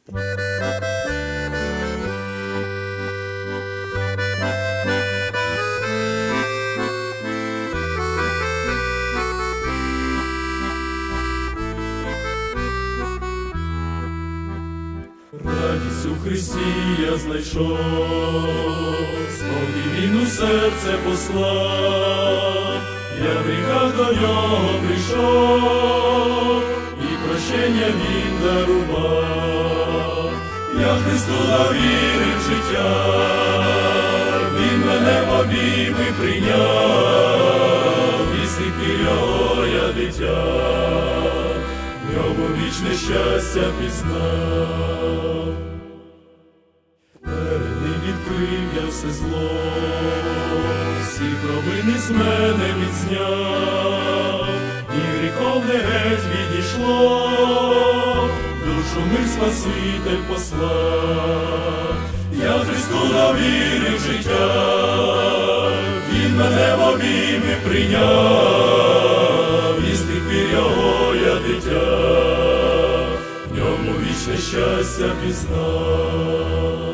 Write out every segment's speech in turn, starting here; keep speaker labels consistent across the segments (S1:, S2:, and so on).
S1: Радість у Христі я знайшов, спокій Він у серце послав, я в гріхах до нього прийшов, і прощення Він дарував. Я Христу довірив життя, Він мене в обійми прийняв, і з тих пір Його я дитя, в ньому вічне щастя пізнав. Перед ним відкрив я все зло, всі провини з мене відзняв, і гріховне геть відійшло, душу мир Спаситель послав. Я Христу довірив життя, Він мене в обійми прийняв, і з тих пір Його я дитя, в ньому вічне щастя пізнав.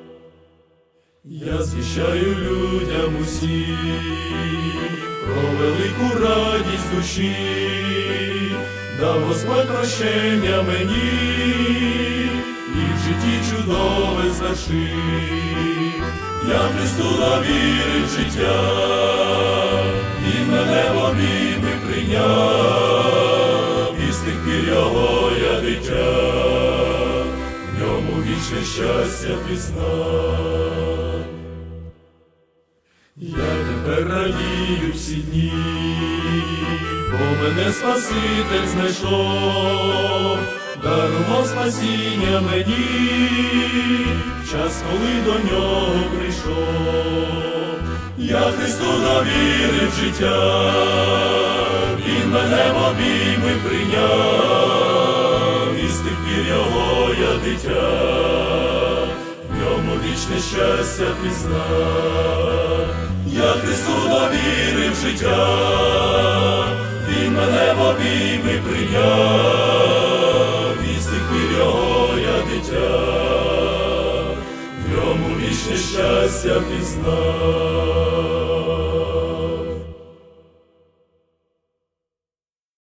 S1: Я звіщаю людям усім про велику радість душі, дав Господь прощення мені, і в житті чудове звершив. Я Христу довірив життя, Він мене в обійми прийняв, і з тих пір Його я дитя, в ньому вічне щастя пізнав. Я тепер радію всі дні, бо мене Спаситель знайшов, дарував спасіння мені, в час, коли до нього прийшов. Я Христу довірив життя, Він мене в обійми прийняв, і з тих пір Його я дитя, в ньому вічне щастя пізнав. Я Христу довірив життя, Він мене в обійми прийняв, і з тих пір Його я дитя, в ньому вічне щастя пізнав.